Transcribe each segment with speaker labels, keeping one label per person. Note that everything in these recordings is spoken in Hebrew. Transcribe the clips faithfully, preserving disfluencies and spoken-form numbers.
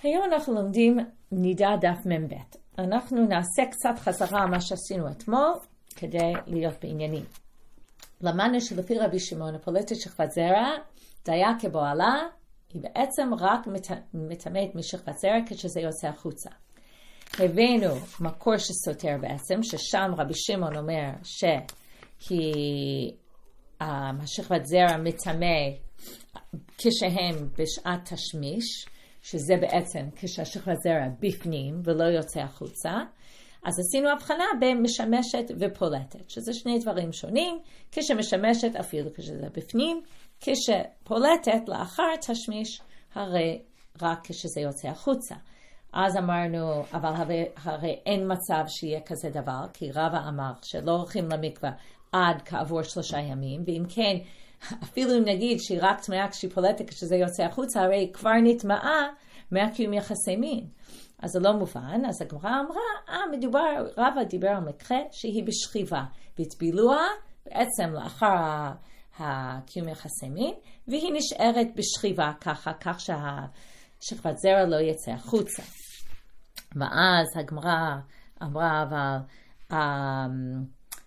Speaker 1: היום אנחנו לומדים נידה דף מ"ב. אנחנו נעשה קצת חזרה מה שעשינו אתמול כדי להיות בעניינים. למדנו שלפי רבי שמעון הפולטת שכבת זרע, דיה כבועלה, היא בעצם רק מטמאת משכבת זרע כשזה יוצא החוצה. הבאנו מקור שסותר בעצם, ששם רבי שמעון אומר שהיא, השכבת זרע מטמא כשהם בשעת תשמיש, שזה בעצם כשהשכבת זרע בפנים ולא יוצא החוצה. אז עשינו הבחנה בין משמשת ופולטת, שזה שני דברים שונים. כשמשמשת אפילו כשזה בפנים, כשפולטת לאחר תשמיש, הרי רק כשזה יוצא החוצה. אז אמרנו, אבל הרי, הרי אין מצב שיהיה כזה דבר, כי רבא אמר שלא הולכים למקווה עד כעבור שלושה ימים, ואם כן, אפילו אם נגיד שהיא רק טמאה כשהיא פולטת כשזה יוצא החוצה, הרי כבר נטמאה מהקיום יחסי מין. אז זה לא מובן, אז הגמרא אמרה, אה, מדובר, רבא דיבר על מקרה שהיא בשכיבה, והטבילוה בעצם לאחר הקיום יחסי מין, והיא נשארת בשכיבה ככה, כך שהשכבת זרע לא יצא החוצה. ואז הגמרא אמרה, אבל um,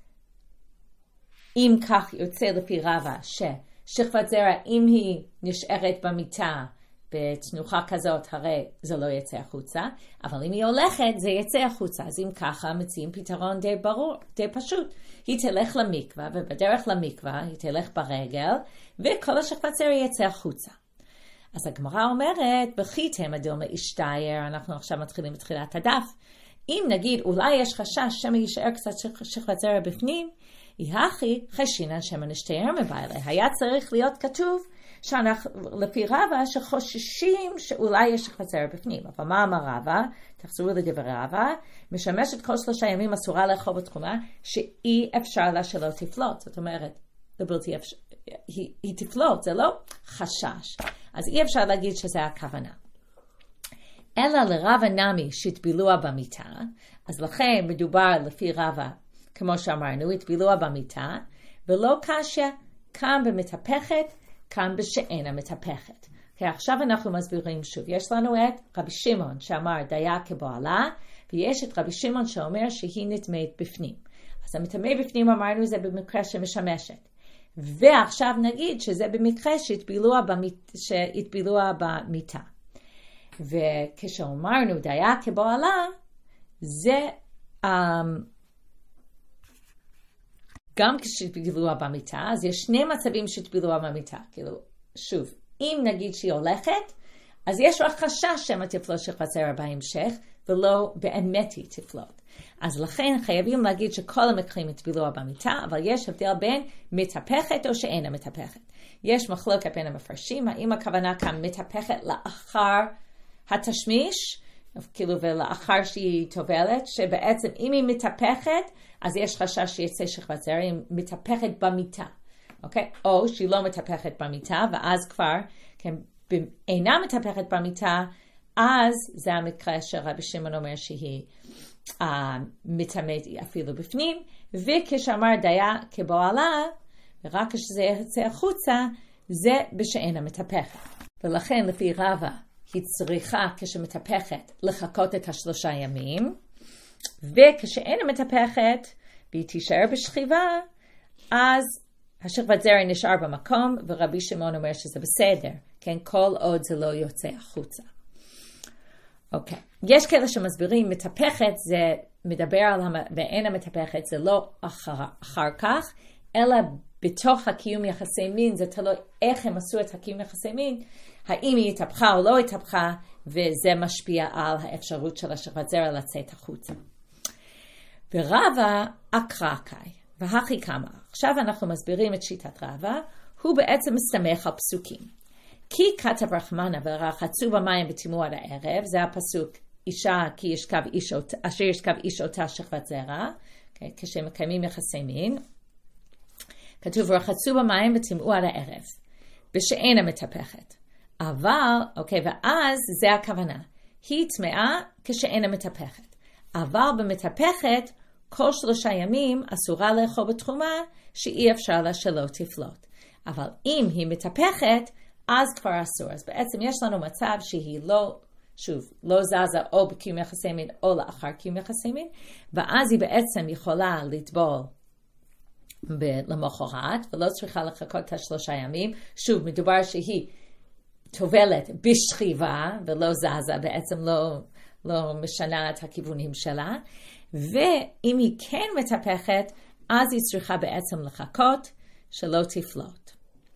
Speaker 1: אם כך יוצא לפי רבא, ששכבת זרע, אם היא נשארת במיטה, בתנוחה כזאת, הרי זה לא יצא החוצה, אבל אם היא הולכת, זה יצא החוצה. אז אם ככה, מציעים פתרון די ברור, די פשוט. היא תלך למקווה, ובדרך למקווה היא תלך ברגל, וכל השכבת זרע יצא החוצה. אז הגמרא אומרת, בחיתם אדומה ישתייר, אנחנו עכשיו מתחילים בתחילת הדף. אם נגיד, אולי יש חשש שמא יישאר קצת שכבת זרע בפנים, יחי חשינן שמא נשתייר מבעלה. היה צריך להיות כתוב, שאנחנו, לפי רבא, שחוששים שאולי יש שכבת זרע בפנים. אבל מה אמר רבא? תחזרו לדברי רבא, משמשת כל שלושה ימים אסורה לאכול בתחומה, שאי אפשר לה שלא תפלוט. זאת אומרת, בלתי אפשר, היא, היא תפלוט, זה לא חשש. אז אי אפשר להגיד שזה הכוונה. אלא לרבא נמי שהטבילוה במיטה, אז לכן מדובר לפי רבא, כמו שאמרנו, הטבילוה במיטה, ולא קשיא, כאן במתהפכת, כאן בשאינה מתהפכת. כי עכשיו אנחנו מסבירים שוב. יש לנו את רבי שמעון שאמר דיה כבועלה, ויש את רבי שמעון שאומר שהיא נטמאת בפנים. אז המטמא בפנים אמרנו זה במקרה שמשמשת. ועכשיו נגיד שזה במקרה שהטבילוה במיט, שהטבילוה במיטה. וכשאמרנו דיה כבועלה, זה um, גם כשהטבילוה במיטה, אז יש שני מצבים שהטבילוה במיטה. כאילו, שוב, אם נגיד שהיא הולכת, אז יש רק חשש שמא תפלוט שכבת זרע בהמשך, ולא באמת היא תפלוט. אז לכן חייבים להגיד שכל המקרים הטבילוה במיטה, אבל יש הבדל בין מתהפכת או שאינה מתהפכת. יש מחלוקת בין המפרשים, האם הכוונה כאן מתהפכת לאחר התשמיש, כאילו ולאחר שהיא טובלת, שבעצם אם היא מתהפכת, אז יש חשש שיצא שכבת זרע, היא מתהפכת במיטה, אוקיי? או שהיא לא מתהפכת במיטה, ואז כבר, כן, אינה מתהפכת במיטה, אז זה המקרה שרבי שמעון אומר שהיא uh, מתאמת אפילו בפנים, וכשאמר דיה כבועלה, ורק כשזה יצא החוצה, זה בשאינה מתהפכת. ולכן לפי רבא, היא צריכה כשמתהפכת לחכות את השלושה ימים, וכשאינה מתהפכת, והיא תישאר בשכיבה, אז השכבת זרע נשאר במקום, ורבי שמעון אומר שזה בסדר, כן, כל עוד זה לא יוצא החוצה. אוקיי, יש כאלה שמסבירים, מתהפכת זה מדבר על, ואינה מתהפכת זה לא אחר, אחר כך, אלא בתוך הקיום יחסי מין, זה תלוי איך הם עשו את הקיום יחסי מין, האם היא התהפכה או לא התהפכה, וזה משפיע על האפשרות של השכבת זרע לצאת החוצה. ורבא אקרקאי, והכי כמה. עכשיו אנחנו מסבירים את שיטת רבא, הוא בעצם מסתמך על פסוקים. כי כתב רחמנה ורחצו במים וטימאו עד הערב, זה הפסוק, אישה כי ישכב איש אותה, אשר ישכב איש אותה שכבת זרע, okay, כשמקיימים יחסי מין. כתוב ורחצו במים וטימאו עד הערב, בשאינה מתהפכת. אבל, אוקיי, okay, ואז זה הכוונה. היא טמאה כשאינה מתהפכת. אבל במתהפכת, כל שלושה ימים אסורה לאכול בתחומה שאי אפשר לה שלא תפלוט. אבל אם היא מתהפכת, אז כבר אסור. אז בעצם יש לנו מצב שהיא לא שוב, לא זזה או בקיום יחסי מין או לאחר קיום יחסי מין, ואז היא בעצם יכולה לטבול למחרת, ולא צריכה לחכות את השלושה ימים. שוב, מדובר שהיא טובלת בשכיבה, ולא זזה, בעצם לא, לא משנה את הכיוונים שלה, ואם היא כן מטפחת, אז היא צריכה בעצם לחכות שלא תפלוט.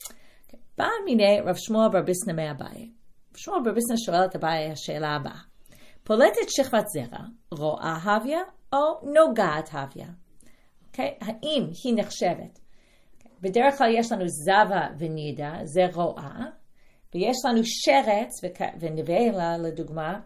Speaker 1: בא מיני רב שמואל בר ביסנא מאביי. שמואל בר ביסנא שואל את אביי השאלה הבאה. פולטת שכבת זרע, רואה הוויה או נוגעת הוויה? Okay? האם היא נחשבת? Okay. בדרך כלל יש לנו זבה ונידה, זה רואה, ויש לנו שרץ ונבלה לדוגמה,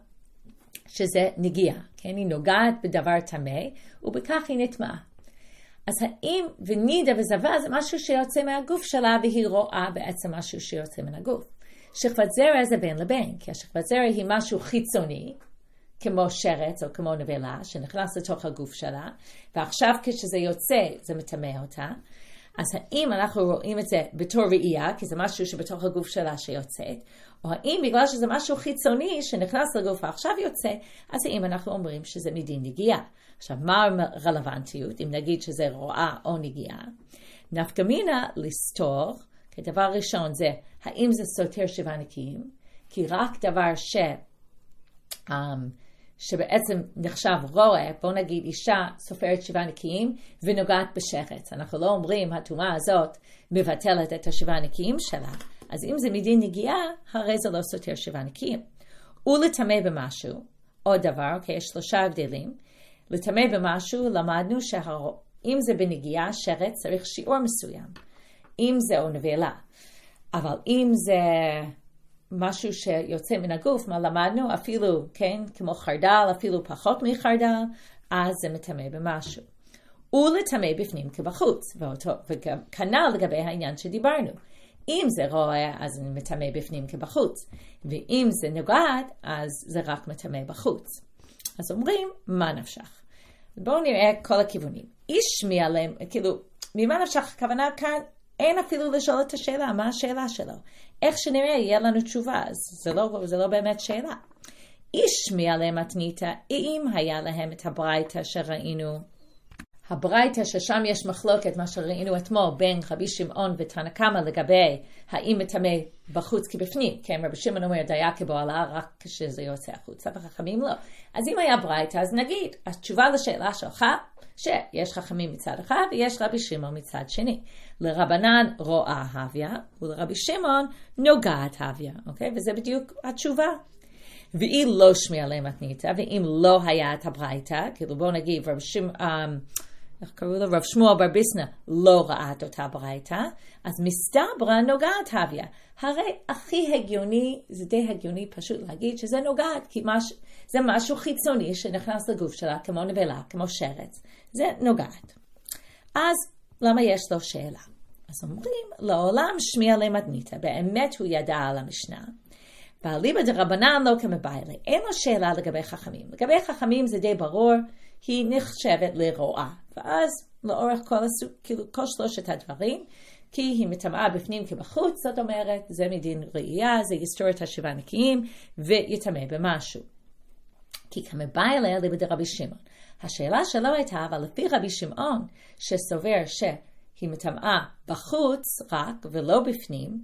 Speaker 1: שזה נגיעה. כן? היא נוגעת בדבר טמא, ובכך היא נטמעה. אז האם ונידה וזבה זה משהו שיוצא מהגוף שלה, והיא רואה בעצם משהו שיוצא מן הגוף. שכבת זרע זה בין לבין, כי השכבת זרע היא משהו חיצוני, כמו שרץ או כמו נבלה, שנכנס לתוך הגוף שלה, ועכשיו כשזה יוצא זה מטמא אותה. אז האם אנחנו רואים את זה בתור ראייה, כי זה משהו שבתוך הגוף שלה שיוצאת, או האם בגלל שזה משהו חיצוני שנכנס לגוף ועכשיו יוצא, אז האם אנחנו אומרים שזה מדין נגיעה. עכשיו, מה הרלוונטיות, אם נגיד שזה רואה או נגיעה? נפקא מינה לסתור, כדבר ראשון זה, האם זה סותר שבעה נקיים? כי רק דבר ש... Um, שבעצם נחשב רואה, בוא נגיד אישה סופרת שבעה נקיים ונוגעת בשרץ. אנחנו לא אומרים, הטומאה הזאת מבטלת את השבעה נקיים שלה. אז אם זה מדין נגיעה, הרי זה לא סותר שבעה נקיים. ולטמא במשהו, עוד דבר, אוקיי, יש שלושה הבדלים. לטמא במשהו, למדנו שאם זה בנגיעה, שרץ צריך שיעור מסוים. אם זה או נבלה. אבל אם זה... משהו שיוצא מן הגוף, מה למדנו, אפילו, כן, כמו חרדל, אפילו פחות מחרדל, אז זה מטמא במשהו. ולטמא בפנים כבחוץ, וכנ"ל לגבי העניין שדיברנו. אם זה רואה, אז זה מטמא בפנים כבחוץ, ואם זה נוגעת, אז זה רק מטמא בחוץ. אז אומרים, מה נפשך? בואו נראה כל הכיוונים. איש מי עליהם, כאילו, ממה נפשך? הכוונה כאן, אין אפילו לשאול את השאלה, מה השאלה שלו? איך שנראה, יהיה לנו תשובה, זה לא, זה לא באמת שאלה. איש מי עליהם מתניתא, אם היה להם את הברייתא שראינו, הברייתא ששם יש מחלוקת, מה שראינו אתמול, בין רבי שמעון ותנא קמא לגבי האם מטמא בחוץ כבפנים, כן, רבי שמעון אומר דיה כבועלה רק כשזה יוצא החוצה, וחכמים לא. אז אם היה ברייתא, אז נגיד, התשובה לשאלה שלך, שיש חכמים מצד אחד ויש רבי שמעון מצד שני. לרבנן רואה הוויה ולרבי שמעון נוגעת הוויה, אוקיי? וזה בדיוק התשובה. ואם לא שמיע להם מתניתא, ואם לא היה את הברייתא, כאילו בואו נגיד רב שמעון, איך קראו לו? רב שמואל בר ביסנא לא ראה את אותה ברייתא, אז מסתברא נוגעת הוויה. הרי הכי הגיוני, זה די הגיוני פשוט להגיד שזה נוגעת, כי מש, זה משהו חיצוני שנכנס לגוף שלה, כמו נבלה, כמו שרץ. זה נוגעת. אז למה יש לו שאלה? אז אומרים, לעולם שמיע להם מתניתא, באמת הוא ידע על המשנה, ואליבא דרבנן לא כמבעילי, אין לו שאלה לגבי חכמים. לגבי חכמים זה די ברור, היא נחשבת לרואה. ואז לאורך כל, הסוג, כאילו, כל שלושת הדברים, כי היא מטמאה בפנים כבחוץ, זאת אומרת, זה מדין ראייה, זה יסתור את השבעה נקיים, ויטמא במשהו. כי כמבעילי אליבא דרבי שמעון. השאלה שלו הייתה, אבל לפי רבי שמעון, שסובר שהיא מטמאה בחוץ רק ולא בפנים,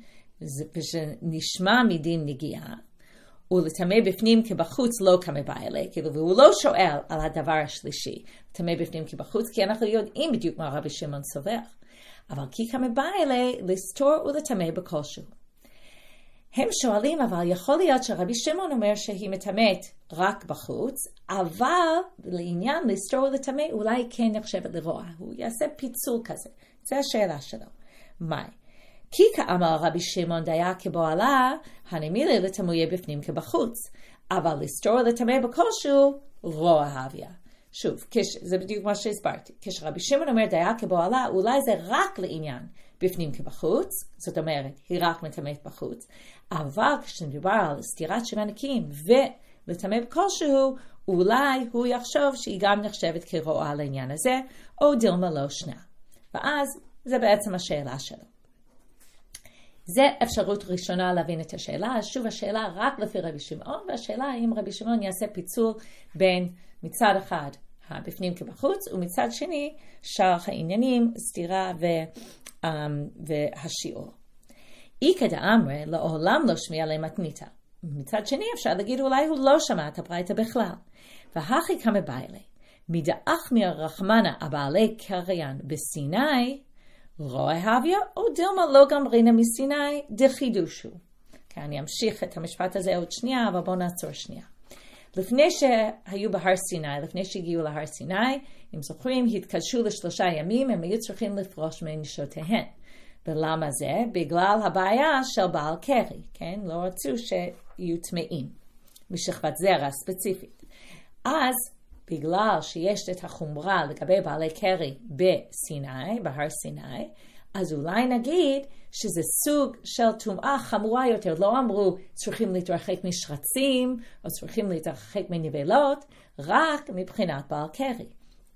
Speaker 1: ושנשמע מדין נגיעה, ולטמא בפנים כבחוץ לא כמבעילי, כאילו, והוא לא שואל על הדבר השלישי, טמא בפנים כבחוץ, כי אנחנו יודעים בדיוק מה רבי שמעון סובר. אבל כי כמבעילי, לסתור ולטמא בכלשהו. הם שואלים, אבל יכול להיות שרבי שמעון אומר שהיא מטמאת רק בחוץ, אבל לעניין לסתור ולטמא אולי כן נחשבת לרואה. הוא יעשה פיצול כזה. זו השאלה שלו. מה? כי כאמר רבי שמעון דיה כבועלה, הנמילי לטמאויה בפנים כבחוץ, אבל לסתור ולטמא בכלשהו, רואה הוויה. שוב, כש, זה בדיוק מה שהסברתי. כשרבי שמעון אומר דיה כבועלה, אולי זה רק לעניין בפנים כבחוץ, זאת אומרת, היא רק מטמאת בחוץ, אבל כשמדובר על סתירת שבעה נקיים ולטמא בכלשהו, אולי הוא יחשוב שהיא גם נחשבת כרואה לעניין הזה, או דילמה לא שנה. ואז זה בעצם השאלה שלו. זה אפשרות ראשונה להבין את השאלה. שוב, השאלה רק לפי רבי שמעון, והשאלה האם רבי שמעון יעשה פיצול בין מצד אחד הבפנים כבחוץ, ומצד שני שאר העניינים, סתירה ו, um, והשיעור. איקא דאמרי לעולם לא שמיע למתניתא. מצד שני אפשר להגיד אולי הוא לא שמע את הברייתא בכלל. והכי כמה בעלי, מדאח מרחמנה הבעלי קריין בסיני, רואה הוויה או דילמה לא גמרינה מסיני דחידושו. כי אני אמשיך את המשפט הזה עוד שנייה, אבל בואו נעצור שנייה. לפני שהיו בהר סיני, לפני שהגיעו להר סיני, אם זוכרים, התקדשו לשלושה ימים, הם היו צריכים לפרוש מנשותיהן. ולמה זה? בגלל הבעיה של בעל קרי, כן? לא רצו שיהיו טמאים, משכבת זרע ספציפית. אז, בגלל שיש את החומרה לגבי בעלי קרי בסיני, בהר סיני, אז אולי נגיד שזה סוג של טומאה חמורה יותר. לא אמרו צריכים להתרחק משרצים, או צריכים להתרחק מנבלות, רק מבחינת בעל קרי.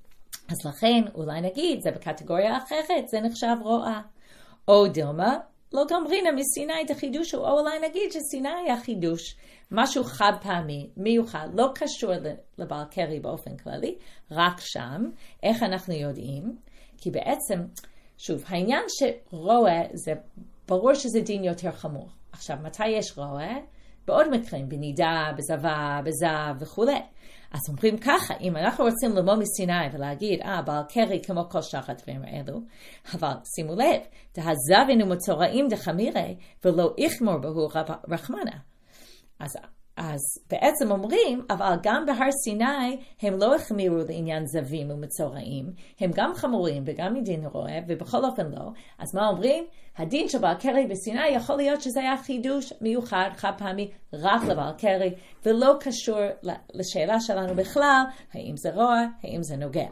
Speaker 1: אז לכן אולי נגיד, זה בקטגוריה אחרת, זה נחשב רואה. או דילמה, לא גמרינה מסיני דחידושו, או אולי נגיד שסיני היה חידוש, משהו חד פעמי, מיוחד, לא קשור לבעל קרי באופן כללי, רק שם. איך אנחנו יודעים? כי בעצם, שוב, העניין שרואה, זה ברור שזה דין יותר חמור. עכשיו, מתי יש רואה? בעוד מקרים, בנידה, בזווה, בזב וכו'. אז אומרים ככה, אם אנחנו רוצים ללמוד מסיני ולהגיד, אה, בעל קרי כמו כל שאר הדברים האלו, אבל שימו לב, דהזבינו מצורעים דחמירי, ולא יחמור בהו רחמנה. אז, אז בעצם אומרים, אבל גם בהר סיני הם לא החמירו לעניין זבים ומצורעים, הם גם חמורים וגם מדין רואה, ובכל אופן לא. אז מה אומרים? הדין של בעל קרי בסיני יכול להיות שזה היה חידוש מיוחד, חד פעמי, רק לבעל קרי, ולא קשור לשאלה שלנו בכלל, האם זה רוע, האם זה נוגע.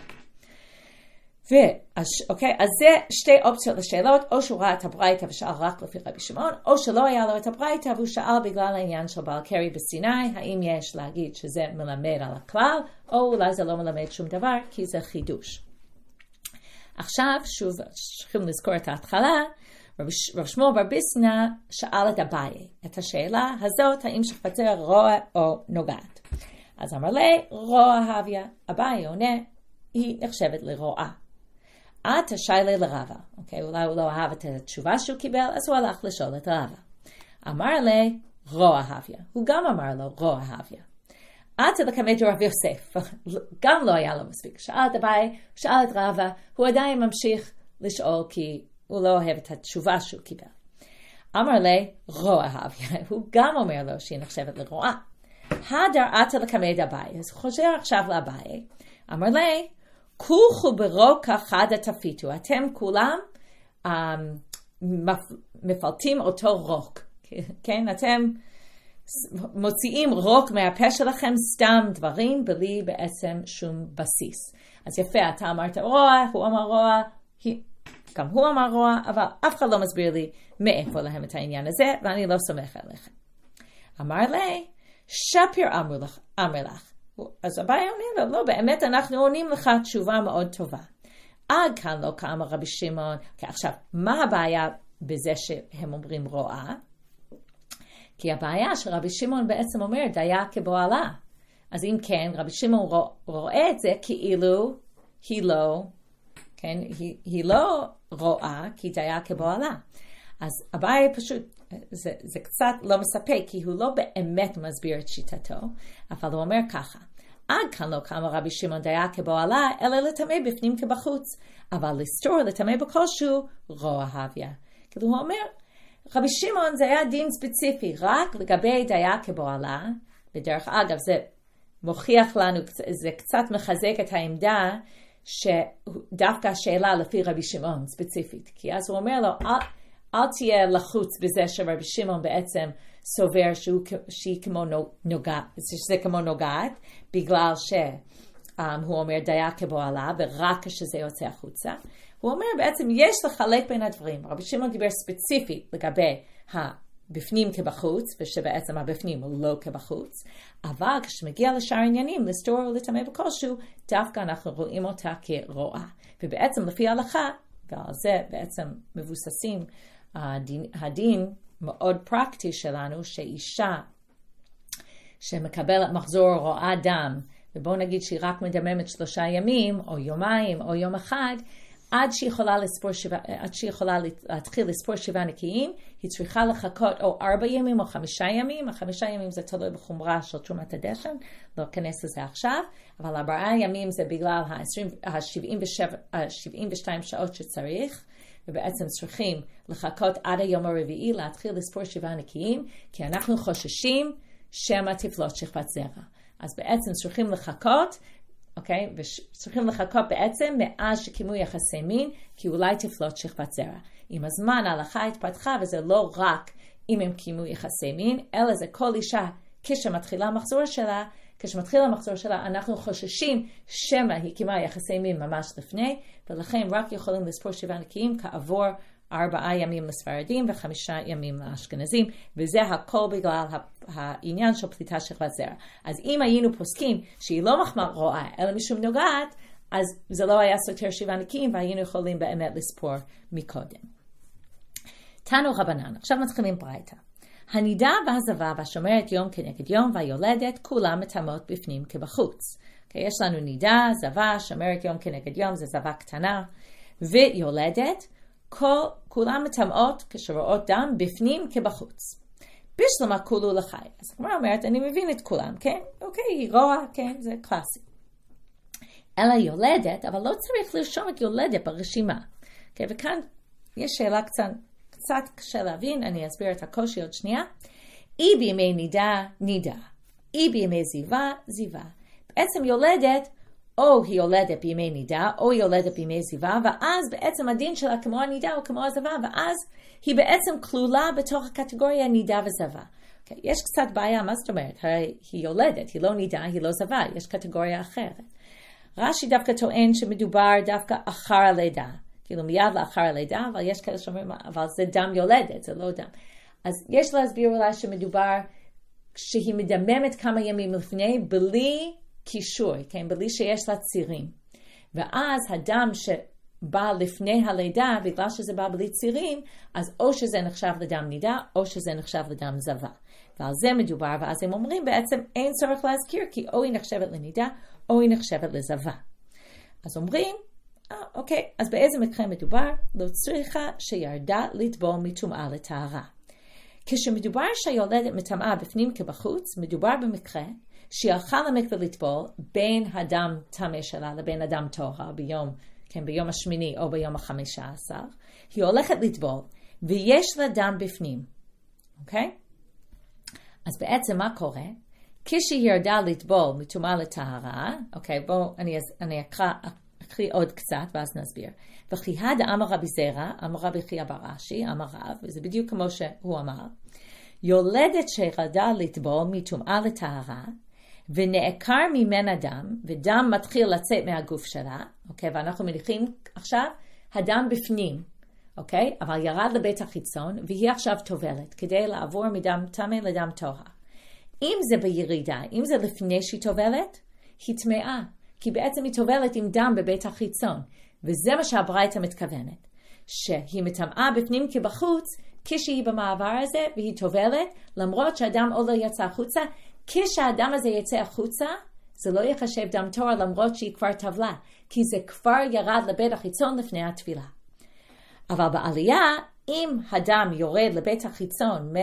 Speaker 1: ו- אוקיי, אז זה שתי אופציות לשאלות, או שהוא ראה את הברייתא ושאל רק לפי רבי שמעון, או שלא היה לו את הברייתא והוא שאל בגלל העניין של בעל קרי בסיני, האם יש להגיד שזה מלמד על הכלל, או אולי זה לא מלמד שום דבר, כי זה חידוש. עכשיו, שוב, צריכים לזכור את ההתחלה, רב שמואל בר ביסנא שאל את אביי את השאלה הזאת, האם שכבת זרע רוע או נוגעת. אז אמר לי, רוע הוויה. אביי עונה, היא נחשבת לרועה. עתה שיילה לרבא. אוקיי, אולי הוא לא אהב את התשובה שהוא קיבל, אז הוא הלך לשאול את רבא. אמר לי, רוע הוויה. הוא גם אמר לו, רוע הוויה. עתה לקמד רב יוסף. גם לא היה לו מספיק. שאל את אביי, שאל את רבא, הוא עדיין ממשיך לשאול כי הוא לא אוהב את התשובה שהוא קיבל. אמר לי, רוע הוויה. הוא גם אומר לו שהיא נחשבת לרועה. הדר עתה לקמד אביי. אז הוא חוזר עכשיו לאביי. אמר לי, כולכו ברוקה חדה תפיתו. אתם כולם um, מפלטים אותו רוק. כן? אתם מוציאים רוק מהפה שלכם, סתם דברים, בלי בעצם שום בסיס. אז יפה, אתה אמרת רוע, הוא אמר רוע, גם הוא אמר רוע, אבל אף אחד לא מסביר לי מאיפה להם את העניין הזה, ואני לא סומך עליכם. אמר לי, שפיר אמר לך, אמר לך. אז אביי עונה לו, לא, באמת אנחנו עונים לך תשובה מאוד טובה. עד כאן לא קם רבי שמעון. כי עכשיו, מה הבעיה בזה שהם אומרים רועה? כי הבעיה שרבי שמעון בעצם אומר, דיה כבועלה. אז אם כן, רבי שמעון רואה את זה כאילו היא לא, כן, היא, היא לא רואה, כי דיה כבועלה. אז אביי פשוט, זה, זה קצת לא מספק, כי הוא לא באמת מסביר את שיטתו, אבל הוא אומר ככה, עד כאן לא קם רבי שמעון דיה כבועלה, אלא לטמא בפנים כבחוץ, אבל לסתור לטמא בכלשהו, רוע הוויה. כאילו הוא אומר, רבי שמעון זה היה דין ספציפי, רק לגבי דיה כבועלה, בדרך אגב זה מוכיח לנו, זה קצת מחזק את העמדה, שדווקא השאלה לפי רבי שמעון ספציפית, כי אז הוא אומר לו, אל, אל תהיה לחוץ בזה שרבי שמעון בעצם סובר שהוא, שהיא כמו נוגעת, שזה כמו נוגעת, בגלל שהוא אומר דיה כבועלה, ורק כשזה יוצא החוצה. הוא אומר בעצם יש לחלק בין הדברים. רבי שמעון דיבר ספציפית לגבי הבפנים כבחוץ, ושבעצם הבפנים הוא לא כבחוץ, אבל כשמגיע לשאר עניינים, לסתור ולטמא בכלשהו, דווקא אנחנו רואים אותה כרועה. ובעצם לפי ההלכה, ועל זה בעצם מבוססים הדין, הדין מאוד פרקטי שלנו, שאישה שמקבלת מחזור רואה דם, ובואו נגיד שהיא רק מדממת שלושה ימים, או יומיים, או יום אחד, עד שהיא יכולה לספור שבע, עד שהיא יכולה להתחיל לספור שבעה נקיים, היא צריכה לחכות או ארבע ימים או חמישה ימים, החמישה ימים זה תלוי בחומרה של תרומת הדשן, לא אכנס לזה עכשיו, אבל ארבעה ימים זה בגלל ה-שבעים ושתיים שעות שצריך, ובעצם צריכים לחכות עד היום הרביעי להתחיל לספור שבעה נקיים, כי אנחנו חוששים שמא תפלוט שכבת זרע. אז בעצם צריכים לחכות, אוקיי? וצריכים לחכות בעצם מאז שקיימו יחסי מין, כי אולי תפלוט שכבת זרע. עם הזמן ההלכה התפתחה, וזה לא רק אם הם קיימו יחסי מין, אלא זה כל אישה כשמתחילה המחזור שלה, כשמתחיל המחזור שלה, אנחנו חוששים שמא היא קיימה יחסי מין ממש לפני, ולכן רק יכולים לספור שבעה נקיים כעבור ארבעה ימים לספרדים וחמישה ימים לאשכנזים, וזה הכל בגלל העניין של פליטה שכבת זרע. אז אם היינו פוסקים שהיא לא מחמר רואה, אלא משום נוגעת, אז זה לא היה סותר שבעה נקיים, והיינו יכולים באמת לספור מקודם. תנו רבנן, עכשיו מתחילים ברייתא. הנידה והזבה והשומרת יום כנגד יום והיולדת, כולם מטמאות בפנים כבחוץ. Okay, יש לנו נידה, זבה, שומרת יום כנגד יום, זה זבה קטנה, ויולדת, כל, כולם מטמאות כשרואות דם בפנים כבחוץ. בשלמה כולו לחי. אז כמו אומרת, אני מבין את כולם, כן? אוקיי, היא רואה, כן, זה קלאסי. אלא יולדת, אבל לא צריך לרשום את יולדת ברשימה. Okay, וכאן יש שאלה קצת, קצת קשה להבין, אני אסביר את הקושי עוד שנייה. אי בימי נידה, נידה. אי בימי זיווה, זיווה. בעצם יולדת, או היא יולדת בימי נידה, או היא יולדת בימי זיווה, ואז בעצם הדין שלה כמו הנידה או כמו הזבה, ואז היא בעצם כלולה בתוך הקטגוריה נידה וזבה. Okay, יש קצת בעיה, מה זאת אומרת? הרי היא יולדת, היא לא נידה, היא לא זבה, יש קטגוריה אחרת. רש"י דווקא טוען שמדובר דווקא אחר הלידה, כאילו מיד לאחר הלידה, אבל יש כאלה שאומרים, אבל זה דם יולדת, זה לא דם. אז יש להסביר אולי שמדובר שהיא מדממת כמה ימים לפני, בלי קישור, כן? בלי שיש לה צירים. ואז הדם שבא לפני הלידה, בגלל שזה בא בלי צירים, אז או שזה נחשב לדם נידה, או שזה נחשב לדם זבה. ועל זה מדובר, ואז הם אומרים בעצם אין צורך להזכיר, כי או היא נחשבת לנידה, או היא נחשבת לזבה. אז אומרים, אה, אוקיי, אז באיזה מקרה מדובר? לא צריכה שירדה לטבול מטומאה לטהרה. כשמדובר שהיולדת מטמאה בפנים כבחוץ, מדובר במקרה שהיא הלכה למקווה לטבול בין הדם טמא שלה לבין הדם טהור ביום, כן, ביום השמיני או ביום החמישה עשר. היא הולכת לטבול ויש לה דם בפנים. אוקיי? אז בעצם מה קורה? כשהיא ירדה לטבול מטומאה לטהרה, אוקיי, בואו אני, אני אקרא, אקריא עוד קצת ואז נסביר. וכי הדה אמר רבי זרע, אמר רבי חייא בר אשי, אמר רב, וזה בדיוק כמו שהוא אמר, יולדת שירדה לטבול מטומאה לטהרה, ונעקר ממנה דם, ודם מתחיל לצאת מהגוף שלה, אוקיי, ואנחנו מניחים עכשיו, הדם בפנים, אוקיי, אבל ירד לבית החיצון, והיא עכשיו טובלת, כדי לעבור מדם טמא לדם טהור. אם זה בירידה, אם זה לפני שהיא טובלת, היא טמאה, כי בעצם היא טובלת עם דם בבית החיצון, וזה מה שהברייתא מתכוונת, שהיא מטמאה בפנים כבחוץ, כשהיא במעבר הזה, והיא טובלת, למרות שהדם עוד לא יצא החוצה, כשהדם הזה יצא החוצה, זה לא יחשב דם טהור למרות שהיא כבר טבלה, כי זה כבר ירד לבית החיצון לפני התפילה. אבל בעלייה, אם הדם יורד לבית החיצון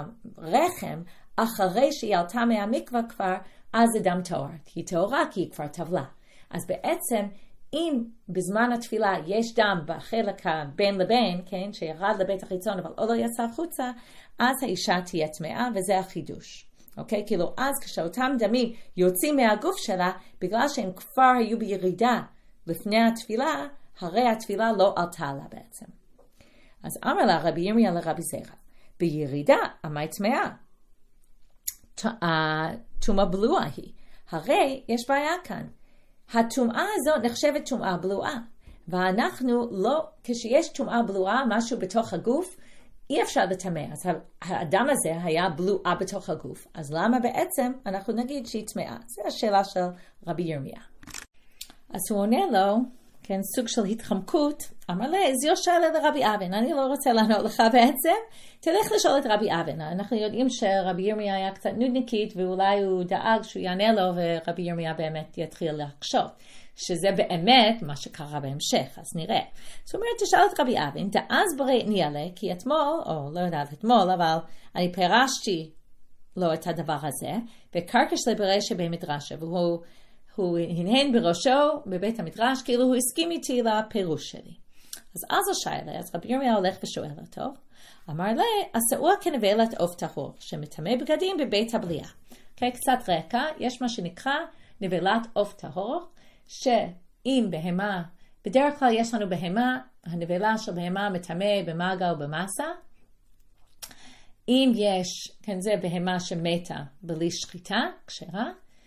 Speaker 1: מהרחם, אחרי שהיא עלתה מהמקווה כבר, אז זה דם טהור. היא טהורה כי היא כבר טבלה. אז בעצם, אם בזמן התפילה יש דם בחלק בין לבין, כן, שירד לבית החיצון אבל עוד לא יצא החוצה, אז האישה תהיה טמאה, וזה החידוש. אוקיי? כאילו, אז כשאותם דמים יוצאים מהגוף שלה, בגלל שהם כבר היו בירידה לפני התפילה, הרי התפילה לא עלתה לה בעצם. אז אמר לה רבי ירמיה לרבי זרע, בירידה, אמי טמאה. טומאה בלועה היא. הרי יש בעיה כאן. הטומאה הזאת נחשבת טומאה בלועה. ואנחנו לא, כשיש טומאה בלועה, משהו בתוך הגוף, אי אפשר לטמא. אז האדם הזה היה בלועה בתוך הגוף. אז למה בעצם אנחנו נגיד שהיא טמאה? זו השאלה של רבי ירמיה. אז הוא עונה לו, כן, סוג של התחמקות, אמר לה, אז יושאלה לרבי אבן, אני לא רוצה לענות לך בעצם, תלך לשאול את רבי אבן. אנחנו יודעים שרבי ירמיה היה קצת נודניקית, ואולי הוא דאג שהוא יענה לו, ורבי ירמיה באמת יתחיל לחשוב, שזה באמת מה שקרה בהמשך, אז נראה. זאת אומרת, תשאל את רבי אבן, דאז ברי ניאלה, כי אתמול, או לא יודעת אתמול, אבל אני פירשתי לו את הדבר הזה, וקרקש לברי שבמדרשה, והוא הוא הנהן בראשו בבית המדרש, כאילו הוא הסכים איתי לפירוש שלי. אז אז השאלה, אז רבי ירמיה הולך ושואל אותו, אמר לה, עשאוה כנבלת עוף טהור, שמטמא בגדים בבית הבליעה. Okay, קצת רקע, יש מה שנקרא נבלת עוף טהור, שאם בהמה, בדרך כלל יש לנו בהמה, הנבלה של בהמה מטמא במגע או במסה, אם יש, כן, זה בהמה שמתה בלי שחיטה, כשרה,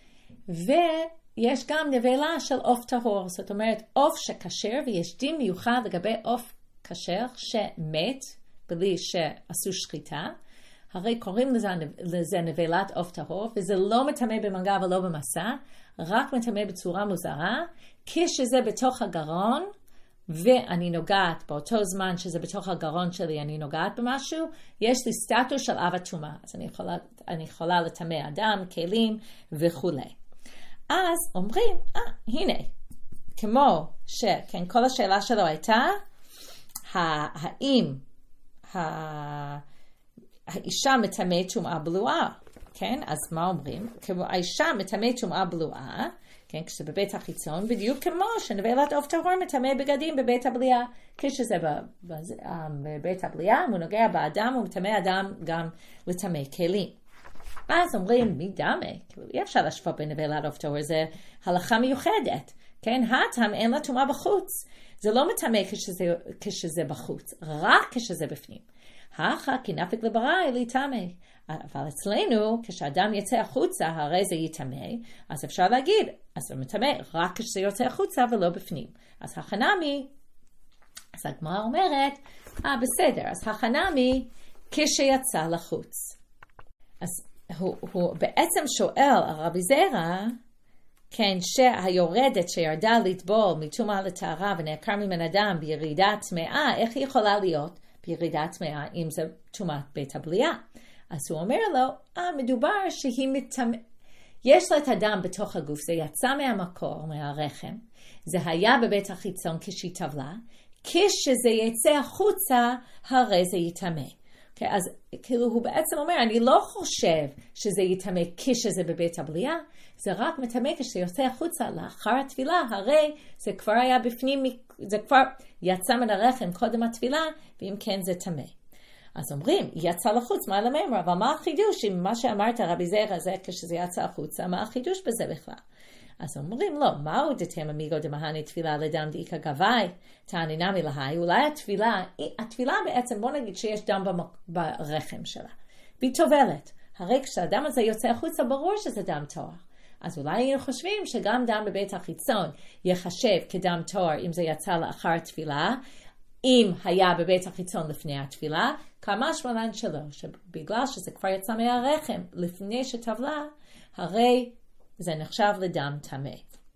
Speaker 1: ויש גם נבלה של עוף טהור, זאת אומרת עוף שכשר, ויש דין מיוחד לגבי עוף כשר שמת בלי שעשו שחיטה, הרי קוראים לזה, לזה נבלת עוף טהור, וזה לא מטמא במגע ולא במסה, רק מטמא בצורה מוזרה, כשזה בתוך הגרון, ואני נוגעת באותו זמן שזה בתוך הגרון שלי, אני נוגעת במשהו, יש לי סטטוס של אב הטומאה, אז אני יכולה, אני יכולה לטמא אדם, כלים וכו'. אז אומרים, אה, הנה, כמו שכן, כל השאלה שלו הייתה, האם האישה מטמאת טומאה בלועה, כן? אז מה אומרים? כמו האישה מטמאת טומאה בלועה, כן, כשזה בבית החיצון, בדיוק כמו שנבלת עוף טהור מטמא בגדים בבית הבליעה, כשזה בבית הבליעה, הוא נוגע באדם, הוא מטמא אדם גם לטמא כלים. אז אומרים, מי דמה? אי אפשר להשוות בין נבלת עוף טהור, זה הלכה מיוחדת, כן? הטעם אין לה טומאה בחוץ, זה לא מטמא כשזה, כשזה בחוץ, רק כשזה בפנים. האחר כי נפק לבראי להיטמא. אבל אצלנו, כשאדם יצא החוצה, הרי זה יטמא, אז אפשר להגיד, אז זה מטמא רק כשזה יוצא החוצה ולא בפנים. אז החנמי, אז הגמרא אומרת, אה בסדר, אז החנמי כשיצא לחוץ. אז הוא, הוא בעצם שואל הרבי זרע, כן, שהיורדת שירדה לטבול מטומאה לטהרה ונעקר ממנה אדם בירידה טמאה, איך היא יכולה להיות בירידה טמאה אם זה טומאת בית הבליעה? אז הוא אומר לו, אה, מדובר שהיא מטמא, יש לה את הדם בתוך הגוף, זה יצא מהמקור, מהרחם, זה היה בבית החיצון כשהיא טבלה, כשזה יצא החוצה, הרי זה יטמא. Okay, אז כאילו הוא בעצם אומר, אני לא חושב שזה יטמא כשזה בבית הבליעה, זה רק מטמא כשזה יוצא החוצה לאחר התפילה, הרי זה כבר היה בפנים, זה כבר יצא מן הרחם קודם התפילה, ואם כן זה טמא. אז אומרים, יצא לחוץ, מה לממר? אבל מה החידוש? אם מה שאמרת רבי זרע זה כשזה יצא החוצה, מה החידוש בזה בכלל? אז אומרים, לא, מהו דתם אמיגו דמהני תפילה לדם דאיקה גווי, תענינה מלהי, אולי התפילה, התפילה בעצם, בוא נגיד שיש דם ברחם שלה, והיא טובלת. הרי כשהדם הזה יוצא החוצה, ברור שזה דם טהור. אז אולי היינו חושבים שגם דם בבית החיצון יחשב כדם טהור אם זה יצא לאחר התפילה, אם היה בבית החיצון לפני התפילה, כמה שמלן שלו, שבגלל שזה כבר יצא מהרחם לפני שטבלה, הרי זה נחשב לדם טמא.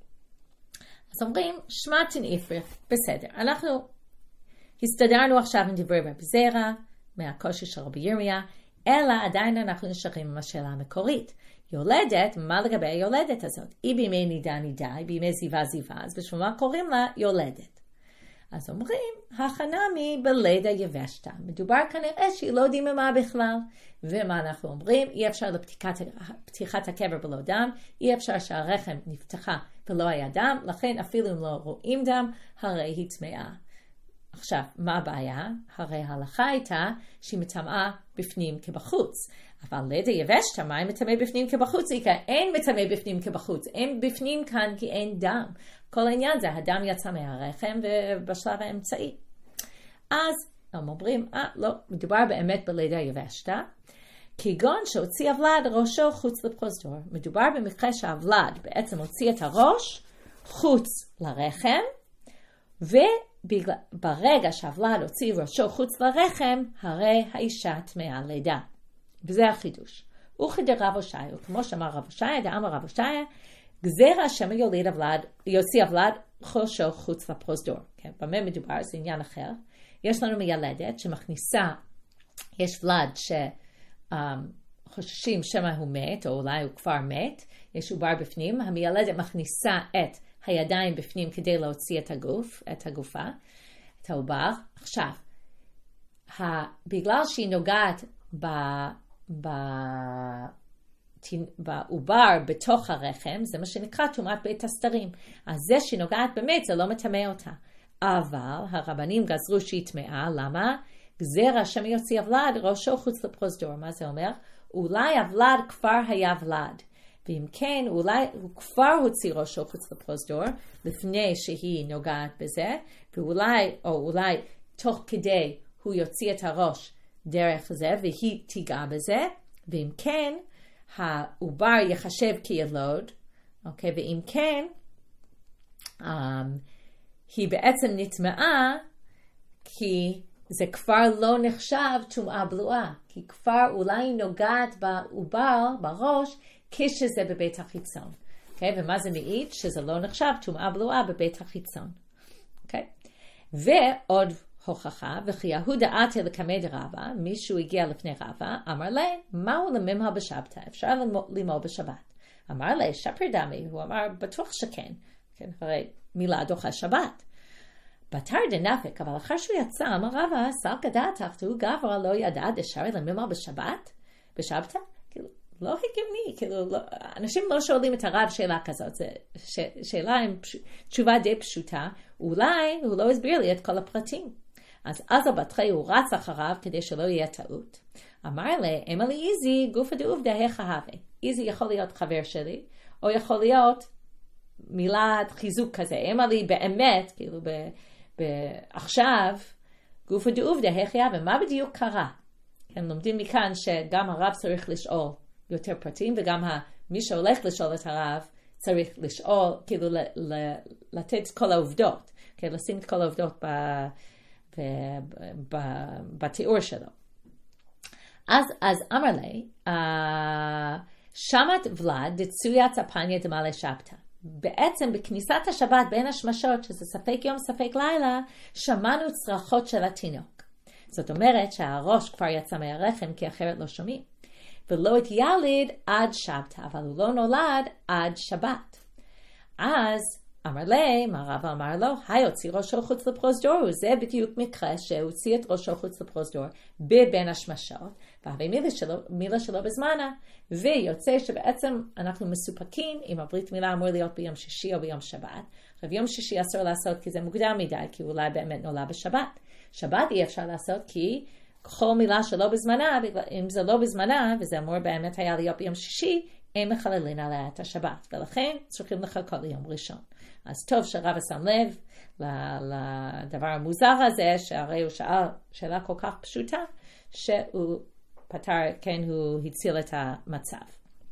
Speaker 1: אז אומרים, שמעתן איפריך, בסדר. אנחנו הסתדרנו עכשיו עם דברי רבי זרע, מהקושי של רבי ירמיה, אלא עדיין אנחנו נשארים עם השאלה המקורית. יולדת, מה לגבי היולדת הזאת? היא בימי נידה נידה, היא בימי זיווה זיווה, אז בשביל מה קוראים לה יולדת? אז אומרים, החנמי בלידה יבשתה. מדובר כנראה שהיא לא דיממה בכלל. ומה אנחנו אומרים? אי אפשר לפתיחת הקבר בלא דם, אי אפשר שהרחם נפתחה ולא היה דם, לכן אפילו אם לא רואים דם, הרי היא טמאה. עכשיו, מה הבעיה? הרי ההלכה הייתה שהיא מטמאה בפנים כבחוץ. אבל לידה יבשתה, מה היא מטמא בפנים כבחוץ? היא אין מטמא בפנים כבחוץ. אין בפנים כאן כי אין דם. כל העניין זה, הדם יצא מהרחם ובשלב האמצעי. אז הם אומרים, אה, לא, מדובר באמת בלידה יבשתה, כגון שהוציא הוולד ראשו חוץ לפרוזדור. מדובר במקרה שהוולד בעצם הוציא את הראש חוץ לרחם, וברגע שהוולד הוציא ראשו חוץ לרחם, הרי האישה טמאה לידה. וזה החידוש. וכדי רב הושעיה, כמו שאמר רב הושעיה, דאמר רב הושעיה, גזר השם יוליד אבלד, יוציא אבלד חושו חוץ לפרוזדור. כן, במה מדובר? זה עניין אחר. יש לנו מיילדת שמכניסה, יש ולד שחוששים שמה הוא מת, או אולי הוא כבר מת, יש עובר בפנים, המיילדת מכניסה את הידיים בפנים כדי להוציא את הגוף, את הגופה, את העובר. עכשיו, בגלל שהיא נוגעת ב... ב... בעובר בתוך הרחם, זה מה שנקרא טומאת בית הסתרים. אז זה שנוגעת באמת, זה לא מטמא אותה. אבל הרבנים גזרו שהיא טמאה, למה? גזר השם יוציא אבלד, ראשו חוץ לפרוזדור. מה זה אומר? אולי אבלד כבר היה ולד. ואם כן, אולי הוא כבר הוציא ראשו חוץ לפרוזדור, לפני שהיא נוגעת בזה, ואולי, או אולי תוך כדי הוא יוציא את הראש דרך זה, והיא תיגע בזה, ואם כן, העובר יחשב כילוד, אוקיי, ואם כן, um, היא בעצם נטמעה, כי זה כבר לא נחשב טומאה בלועה, כי כבר אולי נוגעת בעובר, בראש, כשזה בבית החיצון. אוקיי, ומה זה מעיד? שזה לא נחשב טומאה בלועה בבית החיצון. אוקיי, ועוד הוכחה, וכי יהודה עתה לקמא דרבא, מישהו הגיע לפני רבא, אמר לה, מהו למימהו בשבתא? אפשר לימול בשבת. אמר לה, שפר דמי, הוא אמר, בטוח שכן. כן, הרי מילה דוחה שבת. בתר דנפק, אבל אחר שהוא יצא, אמר רבא, סלקא דעתך, הוא גברא לא ידע דשר למימהו בשבת? בשבתא? כאילו, לא הגיוני, כאילו, לא, אנשים לא שואלים את הרב שאלה כזאת, זה ש, שאלה עם פש, תשובה די פשוטה, אולי הוא לא הסביר לי את כל הפרטים. אז אז הבטחי הוא רץ אחריו כדי שלא יהיה טעות. אמר לי, אמא לי איזי, גופה דעובדה החהווה. איזי יכול להיות חבר שלי, או יכול להיות מילת חיזוק כזה. אמא לי באמת, כאילו ב, ב, עכשיו, גופה דעובדה החהווה. מה בדיוק קרה? הם לומדים מכאן שגם הרב צריך לשאול יותר פרטים, וגם מי שהולך לשאול את הרב צריך לשאול, כאילו ל, ל, לתת כל העובדות. כן, לשים את כל העובדות ב... בתיאור שלו. אז, אז אמר לי, שמת ולד דצויה צפניה דמלא שבתא. בעצם בכניסת השבת בין השמשות, שזה ספק יום ספק לילה, שמענו צרחות של התינוק. זאת אומרת שהראש כבר יצא מהרחם, כי אחרת לא שומעים. ולא התייליד עד שבתא, אבל הוא לא נולד עד שבת. אז אמר לי, מה רב אמר לו, היי, הוציא ראשו חוץ לפרוזדור, זה בדיוק מקרה שהוציא את ראשו חוץ לפרוזדור בבין השמשות, והרי מילה שלו, מילה שלו בזמנה, ויוצא שבעצם אנחנו מסופקים אם הברית מילה אמור להיות ביום שישי או ביום שבת. עכשיו יום שישי אסור לעשות כי זה מוקדם מדי, כי אולי באמת נולד בשבת. שבת אי אפשר לעשות כי כל מילה שלא בזמנה, אם זה לא בזמנה, וזה אמור באמת היה להיות ביום שישי, אין מחללים עליה את השבת, ולכן צריכים לחכות ליום ראשון. אז טוב שרבא שם לב לדבר המוזר הזה, שהרי הוא שאל שאלה כל כך פשוטה, שהוא פתר, כן, הוא הציל את המצב.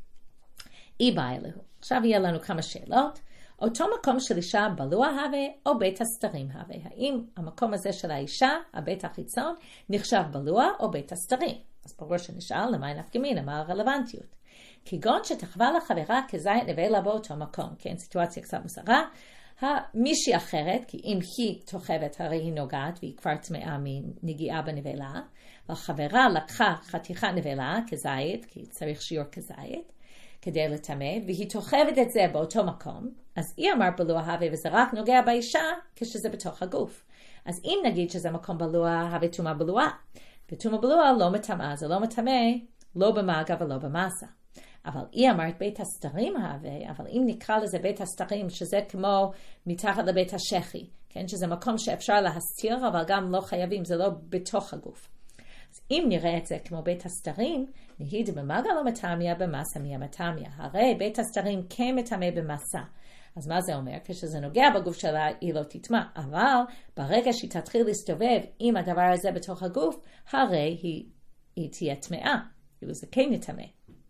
Speaker 1: אי בא אלוהו. עכשיו יהיה לנו כמה שאלות. אותו מקום של אישה בלוע הווה או בית הסתרים הווה. האם המקום הזה של האישה, הבית החיצון, נחשב בלוע או בית הסתרים? אז ברור שנשאל למה נפקא מינה, מה הרלוונטיות? כגון שתחווה לחברה כזית נבלה באותו מקום, כן, סיטואציה קצת מוזרה, מישהי אחרת, כי אם היא תוחבת הרי היא נוגעת והיא כבר טמאה מנגיעה בנבלה, והחברה לקחה חתיכת נבלה כזית, כי צריך שיעור כזית, כדי לטמא, והיא תוחבת את זה באותו מקום, אז היא אמר בלוע הווה וזה רק נוגע באישה כשזה בתוך הגוף. אז אם נגיד שזה מקום בלוע הווה טומאה בלועה, וטומאה בלועה לא מטמאה, זה לא מטמא, לא במגע ולא במסה. אבל היא אמרת בית הסתרים הווה, אבל אם נקרא לזה בית הסתרים, שזה כמו מתחת לבית השחי, כן, שזה מקום שאפשר להסתיר, אבל גם לא חייבים, זה לא בתוך הגוף. אז אם נראה את זה כמו בית הסתרים, נהיד במגע לא מטמא, במסה מי המטמא. הרי בית הסתרים כן מטמא במסה. אז מה זה אומר? כשזה נוגע בגוף שלה, היא לא תטמא. אבל ברגע שהיא תתחיל להסתובב עם הדבר הזה בתוך הגוף, הרי היא, היא תהיה טמאה. כאילו זה כן נטמא.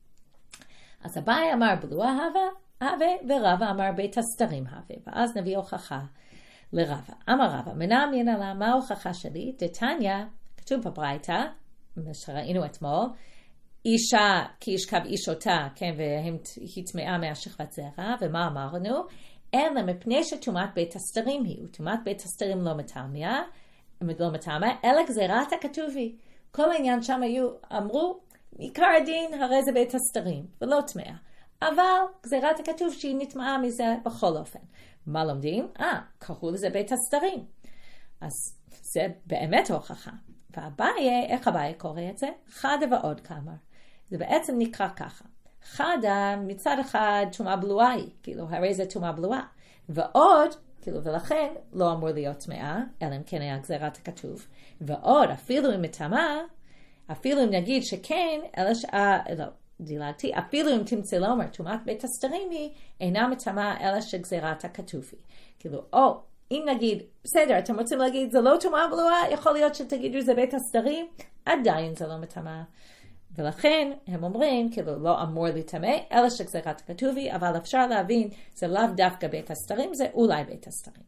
Speaker 1: אז אביי אמר בלוע הווה, הווה, ורבא אמר בית הסתרים הווה. ואז נביא הוכחה לרבא. אמר רבא, מנע מינא לה, מה ההוכחה שלי? דתניא, כתוב בברייתא, מה שראינו אתמול, אישה, כי ישכב איש אותה, כן, והם התמאה מהשכבת זרע, ומה אמרנו? אלא מפני שטומאת בית הסתרים היא, וטומאת בית הסתרים לא מטמאה, לא מטמאה, אלא גזירת הכתוב היא. כל העניין שם היו, אמרו, עיקר הדין הרי זה בית הסתרים, ולא טמאה. אבל גזירת הכתוב שהיא נטמאה מזה בכל אופן. מה לומדים? אה, קראו לזה בית הסתרים. אז זה באמת הוכחה. והבעיה, איך הבעיה קורא את זה? חדה ועוד כמה. זה בעצם נקרא ככה. חדה מצד אחד טומאה בלואה היא, כאילו הרי זה טומאה בלואה. ועוד, כאילו ולכן לא אמור להיות טמאה, אלא אם כן היה גזירת הכתוב. ועוד, אפילו אם מטמאה, אפילו אם נגיד שכן, אלא ש... לא, דילגתי, אפילו אם תמצא לומר, טומאת בית הסתרים היא, אינה מטמאה אלא שגזירת הכתוב היא. כאילו, או, אם נגיד, בסדר, אתם רוצים להגיד, זה לא טומאה בלואה, יכול להיות שתגידו זה בית הסתרים, עדיין זה לא מטמאה. ולכן הם אומרים, כאילו לא אמור להיטמא, אלא שגזירת הכתוב היא, אבל אפשר להבין, זה לאו דווקא בית הסתרים, זה אולי בית הסתרים.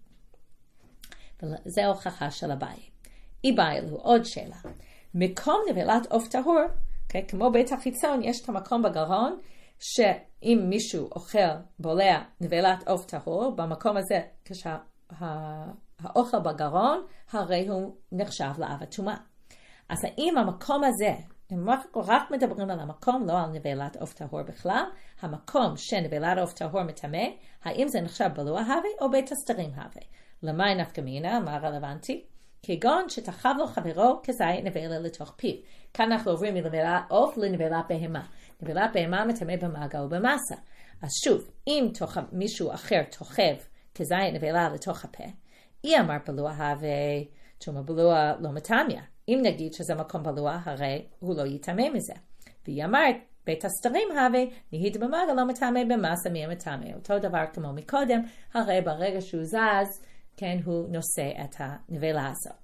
Speaker 1: וזה ההוכחה של הבעיה. היא באה לו עוד שאלה. מקום נבלת עוף טהור, okay, כמו בית החיצון, יש את המקום בגרון, שאם מישהו אוכל, בולע, נבלת עוף טהור, במקום הזה, כשהאוכל בגרון, הרי הוא נחשב לאב הטומאה. אז האם המקום הזה, הם רק מדברים על המקום, לא על נבלת עוף טהור בכלל, המקום שנבלת עוף טהור מטמא, האם זה נחשב בלוע הווה או בית הסתרים הווה? למה נפקא מינה? מה רלוונטי? כגון שתחב לו חברו כזית נבלה לתוך פיו. כאן אנחנו עוברים מנבלת עוף לנבלת בהמה. נבלת בהמה מטמא במעגל ובמסה. אז שוב, אם תוחב, מישהו אחר תוחב כזית נבלה לתוך הפה, היא אמר בלוע הווה, תומא בלוע לא מטמא. אם נגיד שזה מקום בלוע, הרי הוא לא יטמא מזה. והיא אמרת, בית הסתרים הווה, נהיית במעגל לא מטמא במסה מי המטמא. אותו דבר כמו מקודם, הרי ברגע שהוא זז, כן, הוא נושא את הנבלה הזאת.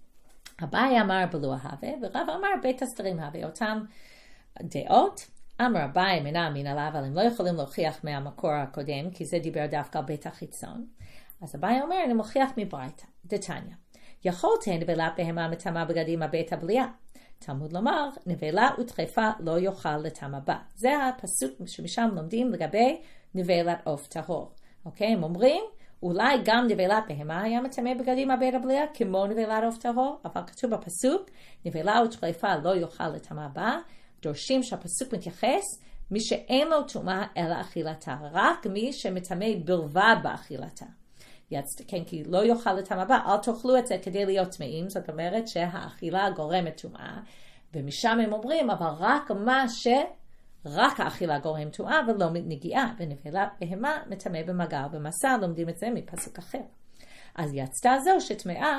Speaker 1: אביי אמר בלוע הווה, ורב אמר בית הסתרים הווה. אותם דעות, אמר אביי מנה מן עליו, אבל הם לא יכולים להוכיח מהמקור הקודם, כי זה דיבר דווקא על בית החיצון. אז אביי אומר, אני מוכיח מברייתא, דתניא. יכולתן נבלת בהמה מטמאה בגדים הבית הבליעה. תלמוד לומר, נבלה ודחפה לא יאכל לטמא בה. זה הפסוק שמשם לומדים לגבי נבלת עוף טהור. אוקיי, הם אומרים, אולי גם נבלת בהמה היה מטמא בגדים הבית הבליעה, כמו נבלת עוף טהור, אבל כתוב בפסוק, נבלה ודחפה לא יאכל לטמא בה, דורשים שהפסוק מתייחס, מי שאין לו טומאה אלא אכילתה, רק מי שמטמא בלבד באכילתה. כן, כי לא יאכל לטמא בה, אל תאכלו את זה כדי להיות טמאים, זאת אומרת שהאכילה גורמת טומאה, ומשם הם אומרים, אבל רק מה ש... רק האכילה גורם טומאה ולא נגיעה, ונבלת בהמה מטמא במגע ובמסע, לומדים את זה מפסוק אחר. אז יצתה זו שטמאה,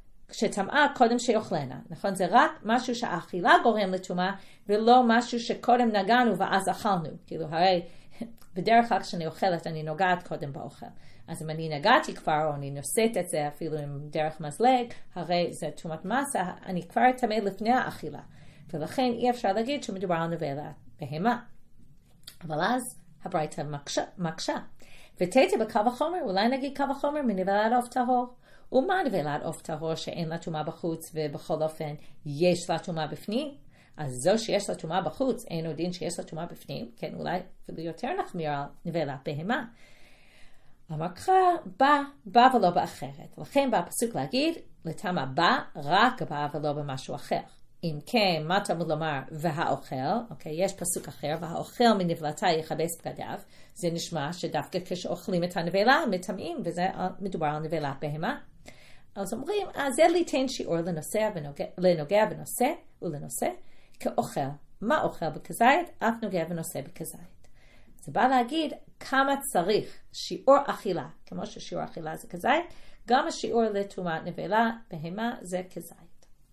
Speaker 1: שטמאה קודם שיאכלנה, נכון? זה רק משהו שהאכילה גורם לטומאה, ולא משהו שקודם נגענו ואז אכלנו. כאילו, הרי בדרך כלל כשאני אוכלת אני נוגעת קודם באוכל. אז אם אני נגעתי כבר, או אני נושאת את זה אפילו עם דרך מזלג, הרי זה טומאת מסה, אני כבר טמא לפני האכילה. ולכן אי אפשר להגיד שמדובר על נבלת בהמה. אבל אז הברייתא מקשה. מקשה. ותתא בקו החומר, אולי נגיד קו החומר מנבלת עוף טהור. ומה נבלת עוף טהור שאין לה טומאה בחוץ, ובכל אופן יש לה טומאה בפנים? אז זו שיש לה טומאה בחוץ, אין עוד דין שיש לה טומאה בפנים, כן, אולי אפילו יותר נחמיר על נבלת בהמה. המקרא בא, בא ולא באחרת. לכן בא הפסוק להגיד, לטמא בא, רק בא ולא במשהו אחר. אם כן, מה תלמוד לומר, והאוכל, אוקיי, יש פסוק אחר, והאוכל מנבלתה יכבס בגדיו, זה נשמע שדווקא כשאוכלים את הנבלה, מטמאים, וזה מדובר על נבלת בהמה. אז אומרים, אז זה ליתן שיעור לנושא ונוגע, לנוגע בנושא ולנושא, כאוכל. מה אוכל בכזית? אף נוגע ונושא בכזית. זה בא להגיד כמה צריך שיעור אכילה, כמו ששיעור אכילה זה כזית, גם השיעור לטומאת נבלה בהמה זה כזית.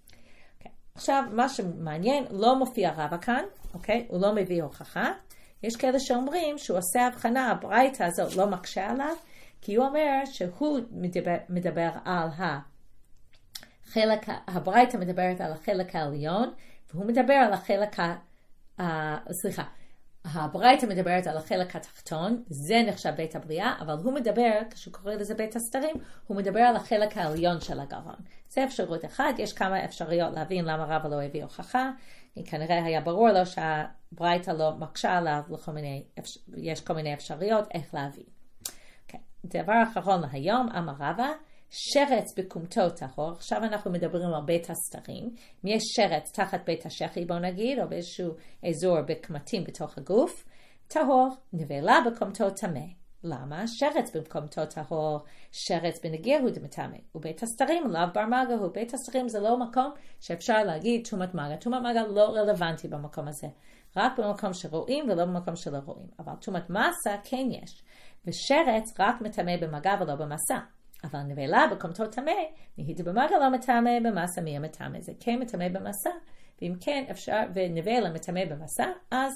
Speaker 1: עכשיו, מה שמעניין, לא מופיע רבא כאן, אוקיי? הוא לא מביא הוכחה. יש כאלה שאומרים שהוא עושה הבחנה, הברייתא הזאת לא מקשה עליו, כי הוא אומר שהוא מדבר, מדבר על החלק, הברייתא מדברת על החלק העליון, והוא מדבר על החלק, ה, סליחה, הברייתא מדברת על החלק התחתון, זה נחשב בית הבריאה, אבל הוא מדבר, כשהוא קורא לזה בית הסתרים, הוא מדבר על החלק העליון של הגרון. זה אפשרות אחת, יש כמה אפשרויות להבין למה רבא לא הביא הוכחה, כי כנראה היה ברור לו שהברייתא לא מקשה עליו, לכל מיני, יש כל מיני אפשרויות איך להביא. Okay. דבר אחרון להיום, אמר רבא, שרץ בקומתו טהור. עכשיו אנחנו מדברים על בית הסתרים. אם יש שרץ תחת בית השחי, בוא נגיד, או באיזשהו אזור בקמטים בתוך הגוף, טהור, נבלה בקומתו טמא. למה? שרץ במקומתו טהור, שרץ בנגיר הוא דמטמא. ובית הסתרים, לאו בר מגה הוא. בית הסתרים זה לא מקום שאפשר להגיד תומת מגה. תומת מגה לא רלוונטי במקום הזה. רק במקום שרואים ולא במקום שלא רואים. אבל תומת מסה כן יש. ושרץ רק מטמא במגע ולא במסה. אבל נבלה בקומתו טמא, נהיית במגע לא מטמא, במסה מי המטמא. זה כן מטמא במסה, ואם כן אפשר, ונבלה מטמא במסה, אז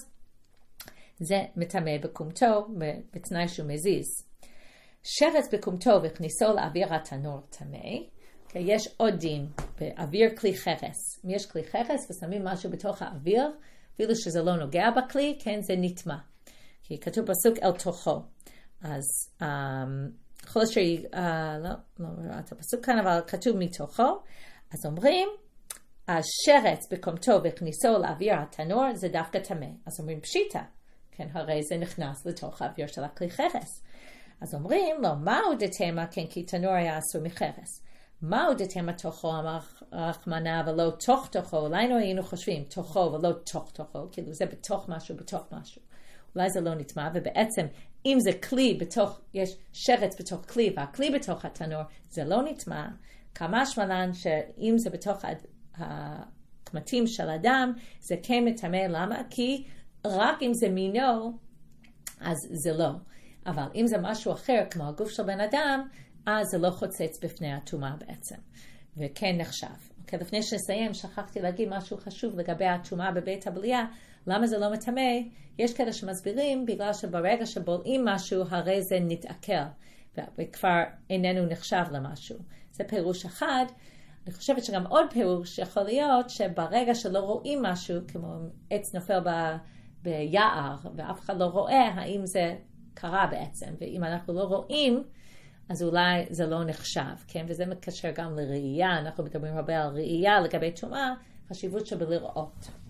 Speaker 1: זה מטמא בקומתו, בתנאי שהוא מזיז. שרץ בקומתו וכניסו לאוויר התנור טמא. יש עוד דין באוויר כלי חרס. אם יש כלי חרס ושמים משהו בתוך האוויר, אפילו שזה לא נוגע בכלי, כן, זה נטמא. כי כתוב פסוק אל תוכו. אז יכול להיות שהיא, לא, לא ראית הפסוק כאן, אבל כתוב מתוכו. אז אומרים, השרץ בקומתו וכניסו לאוויר התנור זה דווקא טמא. אז אומרים פשיטה. כן, הרי זה נכנס לתוך האוויר של הכלי חרס. אז אומרים לו, מהו דתמה? כן, כי תנור היה אסור מחרס. מהו דתמה תוכו, אמר רחמנה, ולא תוך תוכו? אולי לא היינו חושבים תוכו ולא תוך תוכו, כאילו זה בתוך משהו, בתוך משהו. אולי זה לא נטמע, ובעצם אם זה כלי בתוך, יש שרץ בתוך כלי, והכלי בתוך התנור, זה לא נטמע. כמה שמלן שאם זה בתוך הקמטים של אדם, זה כן מטמא. למה? כי רק אם זה מינו, אז זה לא. אבל אם זה משהו אחר, כמו הגוף של בן אדם, אז זה לא חוצץ בפני הטומאה בעצם. וכן נחשב. אוקיי, לפני שנסיים, שכחתי להגיד משהו חשוב לגבי הטומאה בבית הבליעה. למה זה לא מטמא? יש כאלה שמסבירים, בגלל שברגע שבולעים משהו, הרי זה נתעכל, וכבר איננו נחשב למשהו. זה פירוש אחד. אני חושבת שגם עוד פירוש יכול להיות שברגע שלא רואים משהו, כמו עץ נופל ב... ביער, ואף אחד לא רואה האם זה קרה בעצם. ואם אנחנו לא רואים, אז אולי זה לא נחשב, כן? וזה מקשר גם לראייה. אנחנו מדברים הרבה על ראייה לגבי טומאה, חשיבות שבלראות.